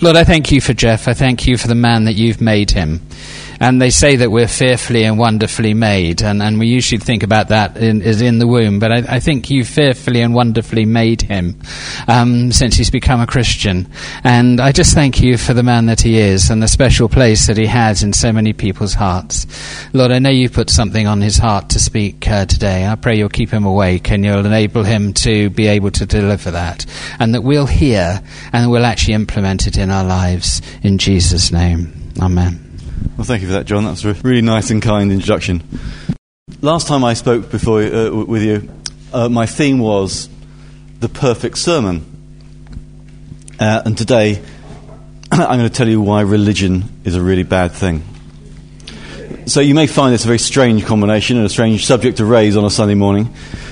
Lord, I thank you for Jeff. I thank you for the man that you've made him. And they say that we're fearfully and wonderfully made, and we usually think about that as in the womb, but I think you fearfully and wonderfully made him since he's become a Christian. And I just thank you for the man that he is and the special place that he has in so many people's hearts. Lord, I know you've put something on his heart to speak today. I pray you'll keep him awake and you'll enable him to be able to deliver that, and that we'll hear and we'll actually implement it in our lives. In Jesus' name, amen. Well, thank you for that, John. That was a really nice and kind introduction. Last time I spoke before with you, my theme was the perfect sermon. And today, I'm going to tell you why religion is a really bad thing. So you may find this a very strange combination and a strange subject to raise on a Sunday morning.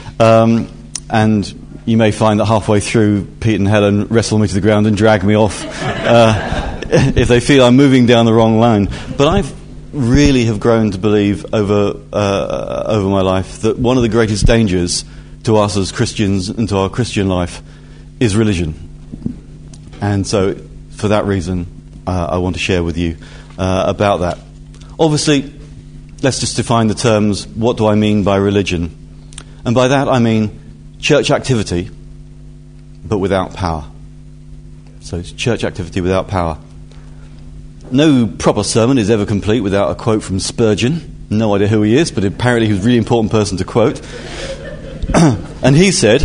And you may find that halfway through, Pete and Helen wrestle me to the ground and drag me off if they feel I'm moving down the wrong line. But I really have grown to believe over my life that one of the greatest dangers to us as Christians and to our Christian life is religion. And so, for that reason, I want to share with you about that. Obviously, let's just define the terms. What do I mean by religion? And by that I mean church activity, but without power. So it's church activity without power. No proper sermon is ever complete without a quote from Spurgeon. No idea who he is, but apparently he was a really important person to quote. And he said,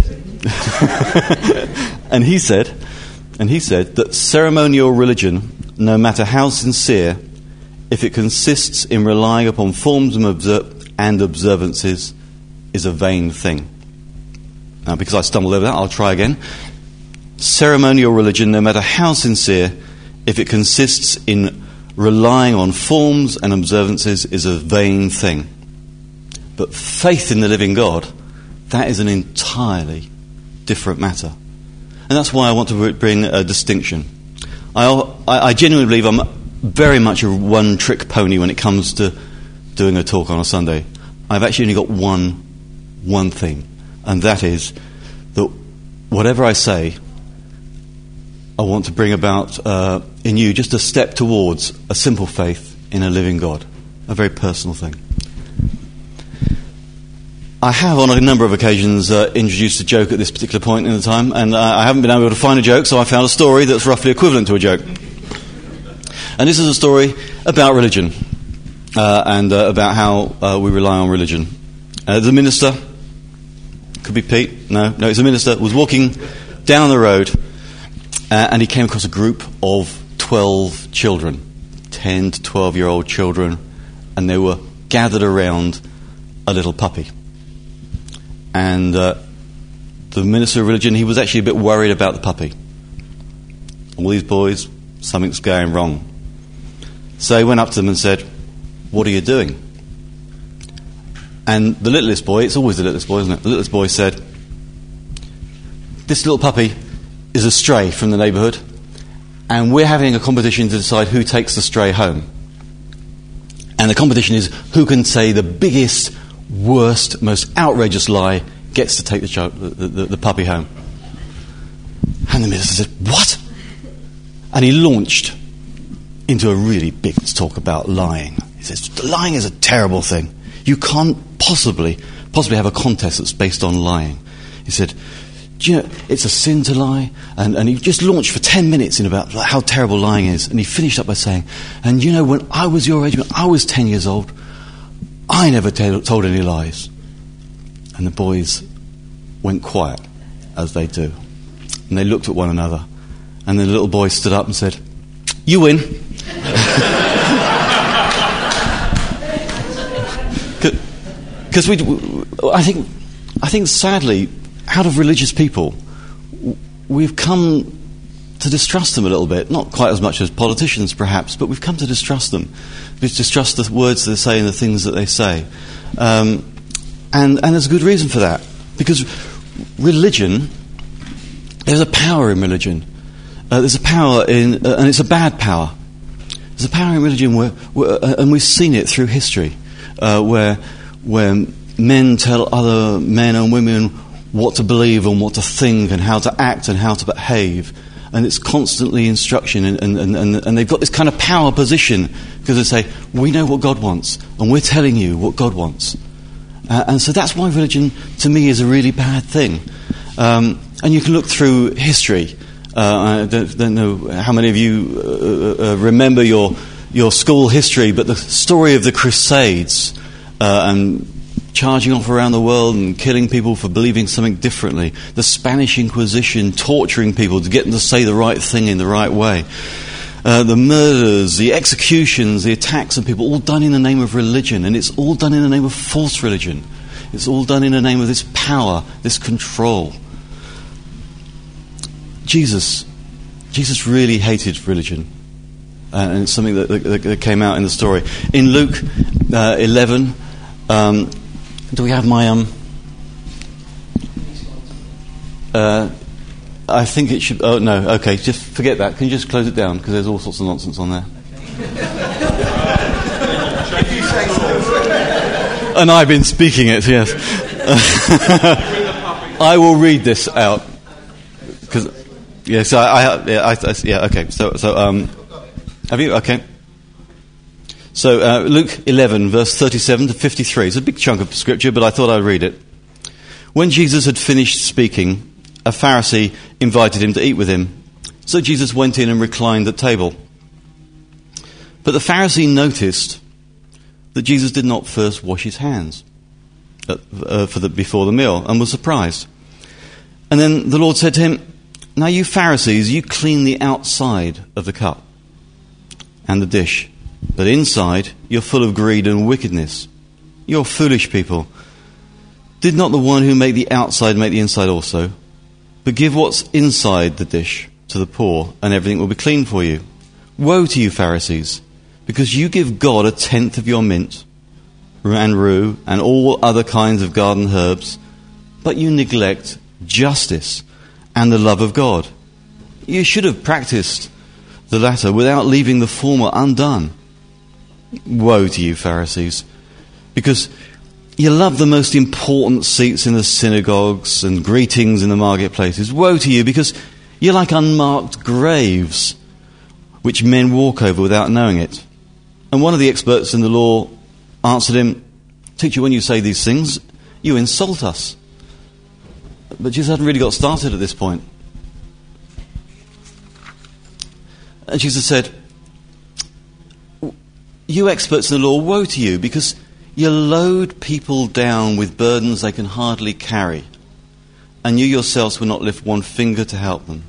that ceremonial religion, no matter how sincere, if it consists in relying upon forms and observances, is a vain thing. Now, because I stumbled over that, I'll try again. Ceremonial religion, no matter how sincere, if it consists in relying on forms and observances, is a vain thing. But faith in the living God, that is an entirely different matter. And that's why I want to bring a distinction. I genuinely believe I'm very much a one-trick pony when it comes to doing a talk on a Sunday. I've actually only got one theme, and that is that whatever I say, I want to bring about in you just a step towards a simple faith in a living God, a very personal thing. I have on a number of occasions introduced a joke at this particular point in the time, and I haven't been able to find a joke, so I found a story that's roughly equivalent to a joke. And this is a story about religion and about how we rely on religion. The minister, could be Pete, no, it's a minister, was walking down the road and he came across a group of 12 children, 10 to 12-year-old children, and they were gathered around a little puppy. And the minister of religion, he was actually a bit worried about the puppy. All these boys, something's going wrong. So he went up to them and said, "What are you doing?" And the littlest boy, it's always the littlest boy, isn't it? The littlest boy said, "This little puppy is a stray from the neighbourhood, and we're having a competition to decide who takes the stray home. And the competition is who can say the biggest, worst, most outrageous lie gets to take the puppy home." And the minister said, "What?" And he launched into a really big talk about lying. He says, lying is a terrible thing. You can't possibly have a contest that's based on lying. He said, "Do you know, it's a sin to lie?" And he just launched for 10 minutes in about how terrible lying is. And he finished up by saying, "And you know, when I was your age, when I was 10 years old, I never told any lies." And the boys went quiet, as they do. And they looked at one another. And the little boy stood up and said, "You win." Because I think sadly, out of religious people, we've come to distrust them a little bit. Not quite as much as politicians, perhaps, but we've come to distrust them. We distrust the words they say and the things that they say. And there's a good reason for that. Because religion, there's a power in religion. There's a power in, and it's a bad power. There's a power in religion and we've seen it through history, where men tell other men and women what to believe and what to think and how to act and how to behave. and it's constantly instruction, and they've got this kind of power position because they say, we know what God wants, and we're telling you what God wants. And so that's why religion, to me, is a really bad thing. And you can look through history. I don't know how many of you remember your school history, but the story of the Crusades and charging off around the world and killing people for believing something differently. The Spanish Inquisition torturing people to get them to say the right thing in the right way. The murders, the executions, the attacks on people, all done in the name of religion. And it's all done in the name of false religion. It's all done in the name of this power, this control. Jesus really hated religion. And it's something that came out in the story. In Luke 11... do we have my... I think it should... Oh, no, okay, just forget that. Can you just close it down? Because there's all sorts of nonsense on there. And I've been speaking it, yes. I will read this out. Because... Yes, yeah, okay. So, have you? Okay. So, Luke 11, verse 37 to 53. It's a big chunk of scripture, but I thought I'd read it. When Jesus had finished speaking, a Pharisee invited him to eat with him. So Jesus went in and reclined at table. But the Pharisee noticed that Jesus did not first wash his hands before the meal, and was surprised. And then the Lord said to him, "Now you Pharisees, you clean the outside of the cup and the dish, but inside you're full of greed and wickedness. You're foolish people. Did not the one who made the outside make the inside also? But give what's inside the dish to the poor, and everything will be clean for you. Woe to you, Pharisees, because you give God 1/10 of your mint and rue and all other kinds of garden herbs, but you neglect justice and the love of God. You should have practiced the latter without leaving the former undone. Woe to you, Pharisees, because you love the most important seats in the synagogues and greetings in the marketplaces. Woe to you, because you're like unmarked graves, which men walk over without knowing it." And one of the experts in the law answered him, "Teacher, when you say these things, you insult us." But Jesus hadn't really got started at this point. And Jesus said, "You experts in the law, woe to you, because you load people down with burdens they can hardly carry, and you yourselves will not lift one finger to help them.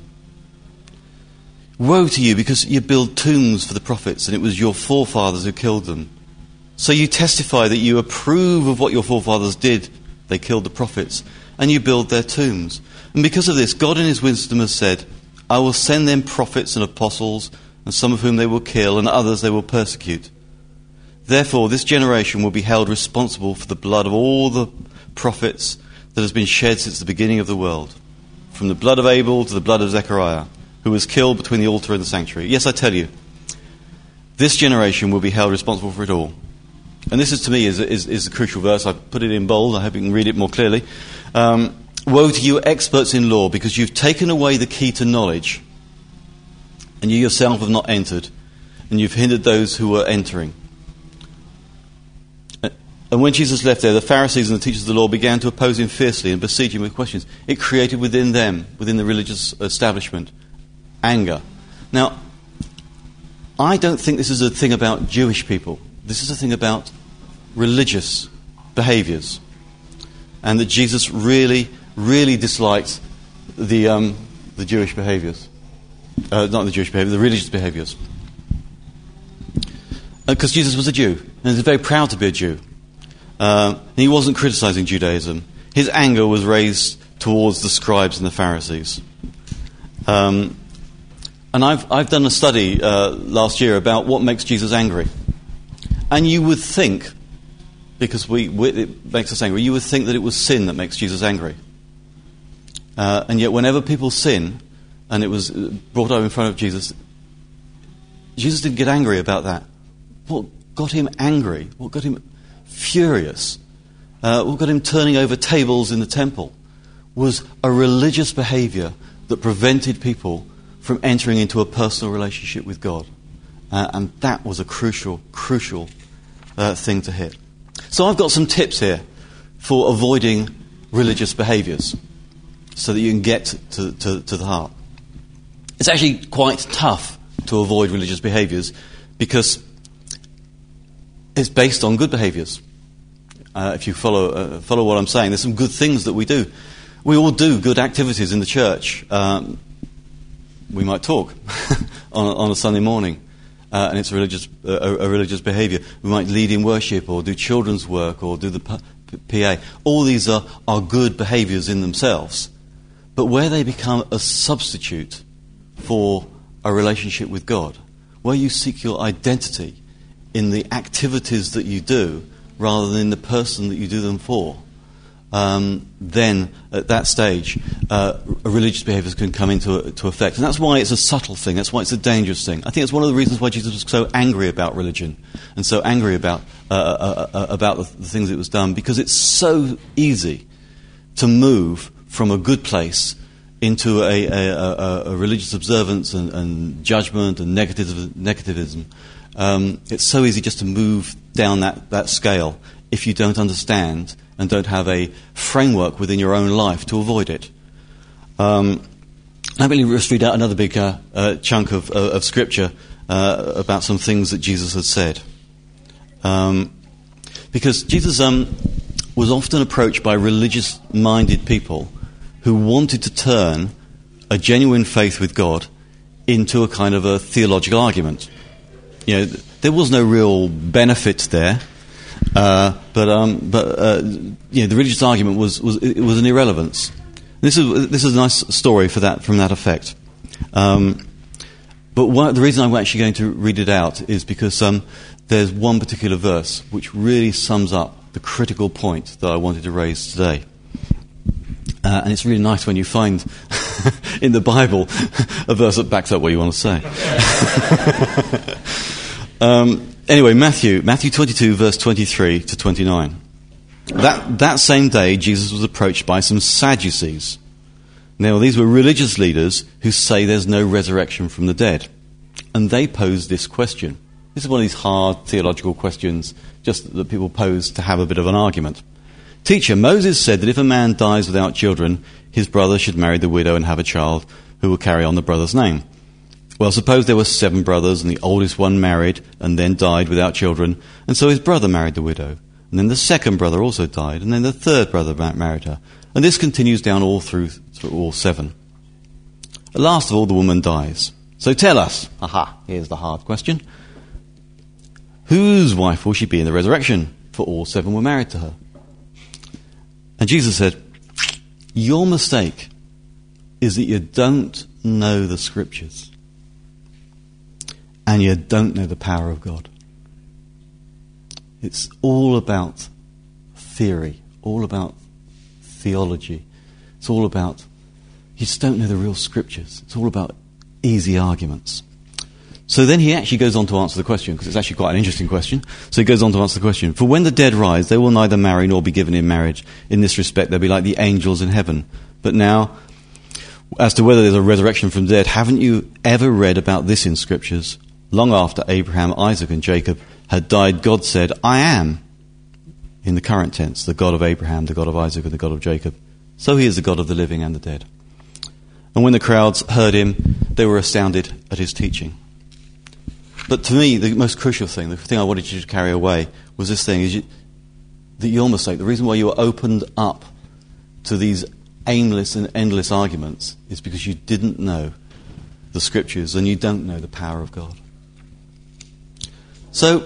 Woe to you, because you build tombs for the prophets, and it was your forefathers who killed them. So you testify that you approve of what your forefathers did. They killed the prophets, and you build their tombs. And because of this, God in his wisdom has said, I will send them prophets and apostles, and some of whom they will kill, and others they will persecute. Therefore, this generation will be held responsible for the blood of all the prophets that has been shed since the beginning of the world, from the blood of Abel to the blood of Zechariah, who was killed between the altar and the sanctuary. Yes, I tell you, this generation will be held responsible for it all." And this is, to me, is the crucial verse. I've put it in bold. I hope you can read it more clearly. Woe to you, experts in law, because you've taken away the key to knowledge, and you yourself have not entered, and you've hindered those who were entering. And when Jesus left there, the Pharisees and the teachers of the law began to oppose him fiercely and besiege him with questions. It created within them, within the religious establishment, anger. Now, I don't think this is a thing about Jewish people. This is a thing about religious behaviours. And that Jesus really, really disliked the Jewish behaviours. Not the Jewish behaviours, the religious behaviours. Because Jesus was a Jew, and he was very proud to be a Jew. And he wasn't criticising Judaism. His anger was raised towards the scribes and the Pharisees. And I've done a study last year about what makes Jesus angry. And you would think, because it makes us angry, you would think that it was sin that makes Jesus angry. And yet whenever people sin, and it was brought up in front of Jesus, Jesus didn't get angry about that. What got him angry, what got him furious, what got him turning over tables in the temple, was a religious behaviour that prevented people from entering into a personal relationship with God. And that was a crucial thing to hit. So I've got some tips here for avoiding religious behaviours so that you can get to the heart. It's actually quite tough to avoid religious behaviours because it's based on good behaviours. If you follow what I'm saying, there's some good things that we do. We all do good activities in the church. We might talk on a Sunday morning, and it's a religious behaviour. We might lead in worship, or do children's work, or do the PA. All these are good behaviours in themselves. But where they become a substitute for a relationship with God, where you seek your identity in the activities that you do rather than in the person that you do them for, then at that stage, religious behaviours can come into effect. And that's why it's a subtle thing. That's why it's a dangerous thing. I think it's one of the reasons why Jesus was so angry about religion and so angry about the things that was done, because it's so easy to move from a good place into a religious observance and judgment and negativism. It's so easy just to move down that scale if you don't understand and don't have a framework within your own life to avoid it. Let me just read out another big chunk of scripture about some things that Jesus had said. Because Jesus was often approached by religious-minded people who wanted to turn a genuine faith with God into a kind of a theological argument. There was no real benefit there, but the religious argument was an irrelevance. This is a nice story from that effect. But the reason I'm actually going to read it out is because there's one particular verse which really sums up the critical point that I wanted to raise today. And it's really nice when you find in the Bible a verse that backs up what you want to say. Anyway, Matthew 22, verse 23 to 29. That same day, Jesus was approached by some Sadducees. Now, these were religious leaders who say there's no resurrection from the dead. And they posed this question. This is one of these hard theological questions just that people pose to have a bit of an argument. Teacher, Moses said that if a man dies without children, his brother should marry the widow and have a child who will carry on the brother's name. Well, suppose there were 7 brothers, and the oldest one married and then died without children, and so his brother married the widow. And then the second brother also died, and then the third brother married her. And this continues down all through all 7. At last of all, the woman dies. So tell us, here's the hard question, whose wife will she be in the resurrection? For all 7 were married to her. And Jesus said, your mistake is that you don't know the Scriptures. And you don't know the power of God. It's all about theory, all about theology. It's all about, you just don't know the real Scriptures. It's all about easy arguments. So then he actually goes on to answer the question, because it's actually quite an interesting question. So he goes on to answer the question. For when the dead rise, they will neither marry nor be given in marriage. In this respect, they'll be like the angels in heaven. But now, as to whether there's a resurrection from the dead, haven't you ever read about this in Scriptures? Long after Abraham, Isaac and Jacob had died, God said, I am, in the current tense, the God of Abraham, the God of Isaac and the God of Jacob. So he is the God of the living and the dead. And when the crowds heard him, they were astounded at his teaching. But to me, the most crucial thing, the thing I wanted you to carry away, was this thing, that your mistake, the reason why you were opened up to these aimless and endless arguments is because you didn't know the Scriptures and you don't know the power of God. So,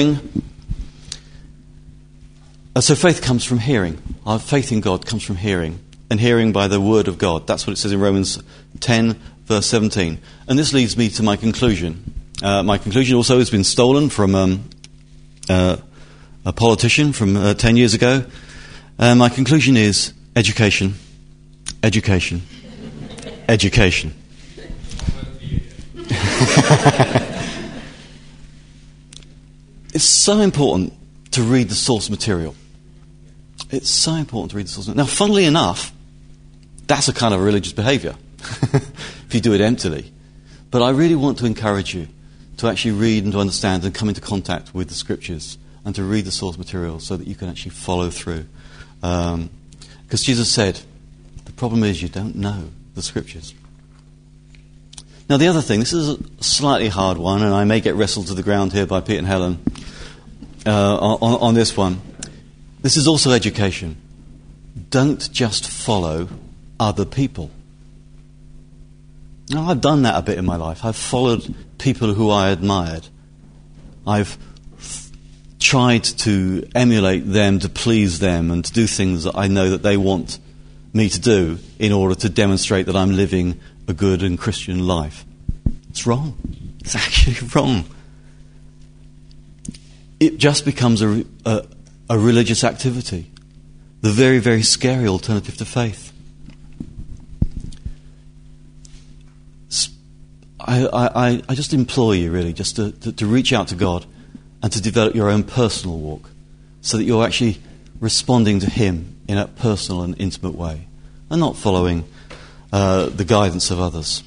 so faith comes from hearing. Our faith in God comes from hearing, and hearing by the Word of God. That's what it says in Romans 10, verse 17. And this leads me to my conclusion. My conclusion also has been stolen from a politician from 10 years ago. My conclusion is education, education, education. It's so important to read the source material. It's so important to read the source material. Now, funnily enough, that's a kind of religious behaviour. If you do it emptily. But I really want to encourage you to actually read and to understand and come into contact with the Scriptures and to read the source material so that you can actually follow through. Because Jesus said, the problem is you don't know the Scriptures. Now the other thing, this is a slightly hard one, and I may get wrestled to the ground here by Pete and Helen on this one. This is also education. Don't just follow other people. Now, I've done that a bit in my life. I've followed people who I admired. I've tried to emulate them, to please them, and to do things that I know that they want me to do in order to demonstrate that I'm living a good and Christian life. It's wrong. It's actually wrong. It just becomes a religious activity. The very, very scary alternative to faith. I just implore you, really, just to reach out to God and to develop your own personal walk so that you're actually responding to Him in a personal and intimate way and not following the guidance of others.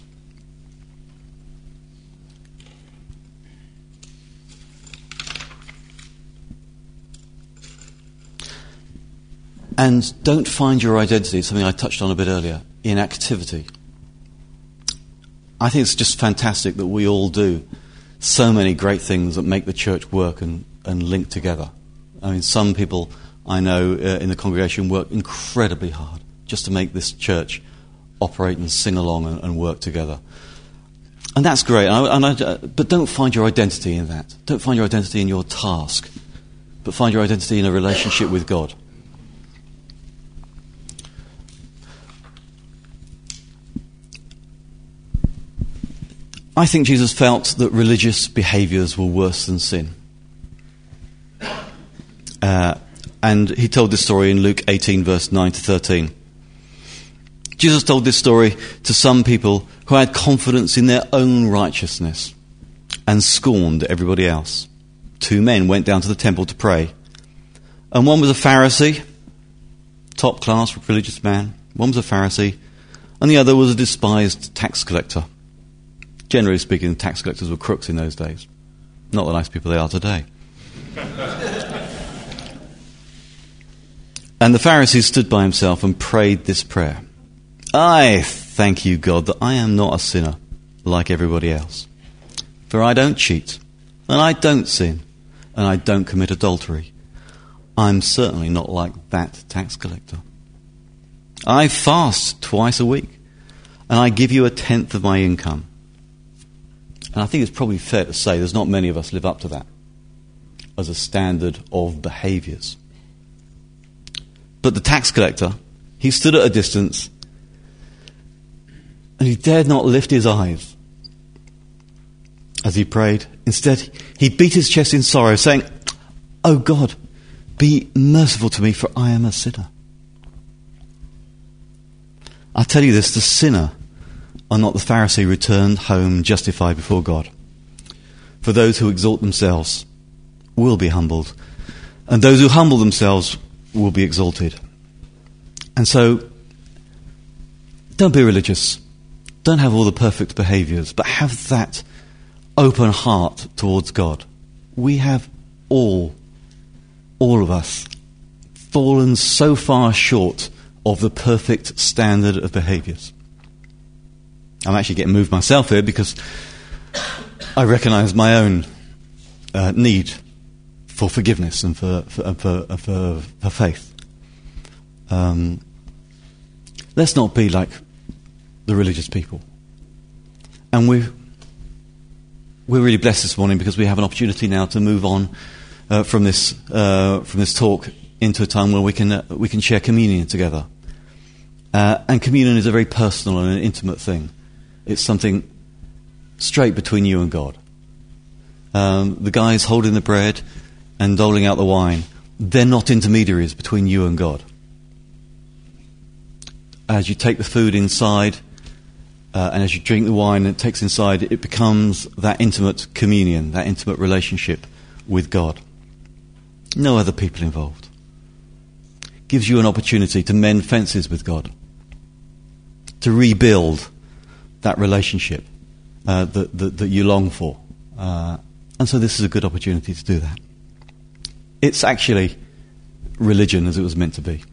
And don't find your identity, something I touched on a bit earlier, in activity. I think it's just fantastic that we all do so many great things that make the church work and link together. I mean, some people I know in the congregation work incredibly hard just to make this church operate and sing along and work together. And that's great. But don't find your identity in that. Don't find your identity in your task. But find your identity in a relationship with God. I think Jesus felt that religious behaviours were worse than sin. And he told this story in Luke 18, verse 9 to 13. Jesus told this story to some people who had confidence in their own righteousness and scorned everybody else. 2 men went down to the temple to pray. And one was a Pharisee, top class religious man. One was a Pharisee, and the other was a despised tax collector. Generally speaking, tax collectors were crooks in those days. Not the nice people they are today. And the Pharisee stood by himself and prayed this prayer. I thank you, God, that I am not a sinner like everybody else. For I don't cheat, and I don't sin, and I don't commit adultery. I'm certainly not like that tax collector. I fast twice a week, and I give you 1/10 of my income. And I think it's probably fair to say there's not many of us live up to that as a standard of behaviours. But the tax collector, he stood at a distance and he dared not lift his eyes as he prayed. Instead, he beat his chest in sorrow, saying, "Oh God, be merciful to me, for I am a sinner." I tell you this, the sinner are not the Pharisee returned home justified before God. For those who exalt themselves will be humbled, and those who humble themselves will be exalted. And so, don't be religious. Don't have all the perfect behaviours, but have that open heart towards God. We have all of us, fallen so far short of the perfect standard of behaviours. I'm actually getting moved myself here because I recognise my own need for forgiveness and for faith. Let's not be like the religious people. And we're really blessed this morning because we have an opportunity now to move on from this talk into a time where we can share communion together. And communion is a very personal and an intimate thing. It's something straight between you and God. The guys holding the bread and doling out the wine, they're not intermediaries between you and God. As you take the food inside, and as you drink the wine it takes inside, it becomes that intimate communion, that intimate relationship with God. No other people involved. Gives you an opportunity to mend fences with God, to rebuild that relationship that you long for. And so this is a good opportunity to do that. It's actually religion as it was meant to be.